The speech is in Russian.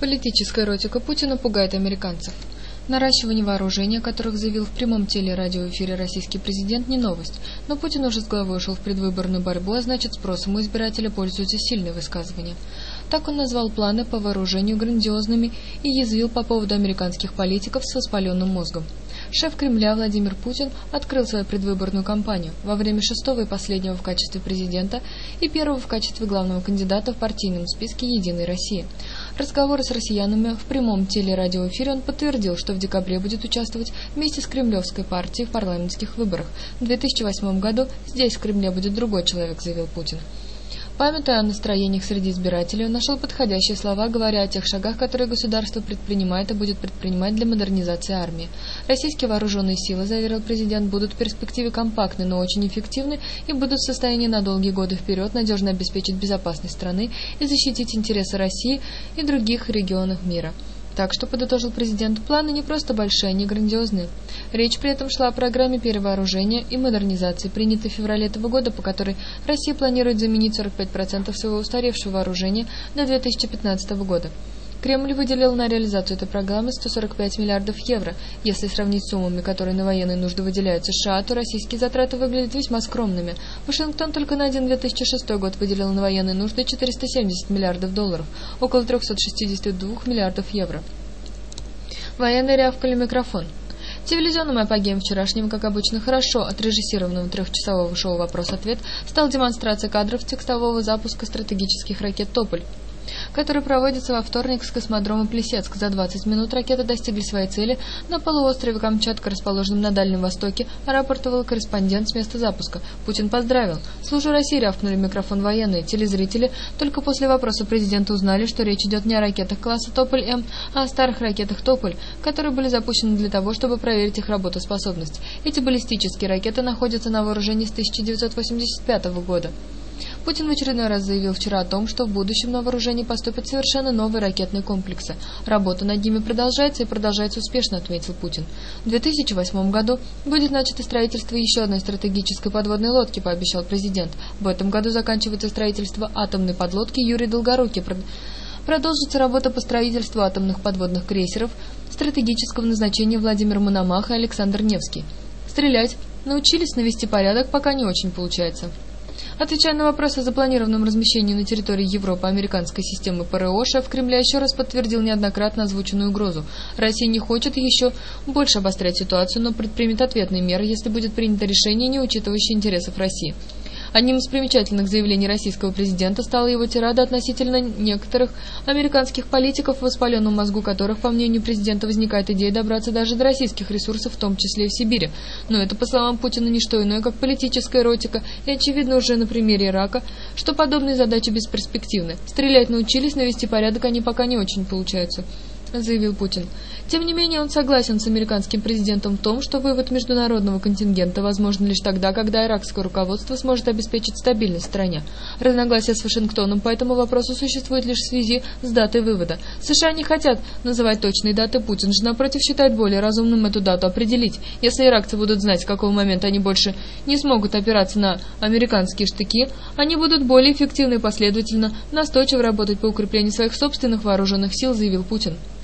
Политическая эротика Путина пугает американцев. Наращивание вооружения, о которых заявил в прямом телерадиоэфире российский президент, не новость, но Путин уже с головой ушел в предвыборную борьбу, а значит, спросом у избирателя пользуются сильные высказывания. Так он назвал планы по вооружению грандиозными и язвил по поводу американских политиков с воспаленным мозгом. Шеф Кремля Владимир Путин открыл свою предвыборную кампанию во время шестого и последнего в качестве президента и первого в качестве главного кандидата в партийном списке «Единой России». Разговоры с россиянами в прямом телерадиоэфире он подтвердил, что в декабре будет участвовать вместе с кремлевской партией в парламентских выборах. В 2008 году здесь в Кремле будет другой человек, заявил Путин. Памятуя о настроениях среди избирателей, он нашел подходящие слова, говоря о тех шагах, которые государство предпринимает и будет предпринимать для модернизации армии. Российские вооруженные силы, заверил президент, будут в перспективе компактны, но очень эффективны и будут в состоянии на долгие годы вперед надежно обеспечить безопасность страны и защитить интересы России и других регионов мира. Так что, подытожил президент, планы не просто большие, они грандиозные. Речь при этом шла о программе перевооружения и модернизации, принятой в феврале этого года, по которой Россия планирует заменить 45% своего устаревшего вооружения до 2015 года. Кремль выделил на реализацию этой программы 145 миллиардов евро. Если сравнить с суммами, которые на военные нужды выделяют США, то российские затраты выглядят весьма скромными. Вашингтон только на один 2006 год выделил на военные нужды 470 миллиардов долларов, около 362 миллиардов евро. Военные рявкали в микрофон. Телевизионным апогеем вчерашнего, как обычно, хорошо отрежиссированного трехчасового шоу «Вопрос-ответ» стала демонстрация кадров текстового запуска стратегических ракет «Тополь», который проводится во вторник с космодрома Плесецк. За 20 минут ракеты достигли своей цели на полуострове Камчатка, расположенном на Дальнем Востоке, рапортовал корреспондент с места запуска. Путин поздравил. «Служу России», рявкнули в микрофон военные. Телезрители только после вопроса президента узнали, что речь идет не о ракетах класса «Тополь-М», а о старых ракетах «Тополь», которые были запущены для того, чтобы проверить их работоспособность. Эти баллистические ракеты находятся на вооружении с 1985 года. Путин в очередной раз заявил вчера о том, что в будущем на вооружение поступят совершенно новые ракетные комплексы. Работа над ними продолжается и продолжается успешно, отметил Путин. В 2008 году будет начато строительство еще одной стратегической подводной лодки, пообещал президент. В этом году заканчивается строительство атомной подлодки Юрий Долгорукий. Продолжится работа по строительству атомных подводных крейсеров стратегического назначения Владимир Мономах и Александр Невский. Стрелять научились, навести порядок пока не очень получается. Отвечая на вопрос о запланированном размещении на территории Европы американской системы ПРО, шеф Кремля еще раз подтвердил неоднократно озвученную угрозу. Россия не хочет еще больше обострять ситуацию, но предпримет ответные меры, если будет принято решение, не учитывающее интересов России. Одним из примечательных заявлений российского президента стала его тирада относительно некоторых американских политиков, в воспаленном мозгу которых, по мнению президента, возникает идея добраться даже до российских ресурсов, в том числе и в Сибири. Но это, по словам Путина, не что иное, как политическая эротика, и очевидно уже на примере Ирака, что подобные задачи бесперспективны. Стрелять научились, навести порядок они пока не очень получаются, заявил Путин. Тем не менее, он согласен с американским президентом в том, что вывод международного контингента возможен лишь тогда, когда иракское руководство сможет обеспечить стабильность в стране. Разногласия с Вашингтоном по этому вопросу существуют лишь в связи с датой вывода. США не хотят называть точные даты, Путин же, напротив, считает более разумным эту дату определить. Если иракцы будут знать, с какого момента они больше не смогут опираться на американские штыки, они будут более эффективно и последовательно настойчиво работать по укреплению своих собственных вооруженных сил, заявил Путин.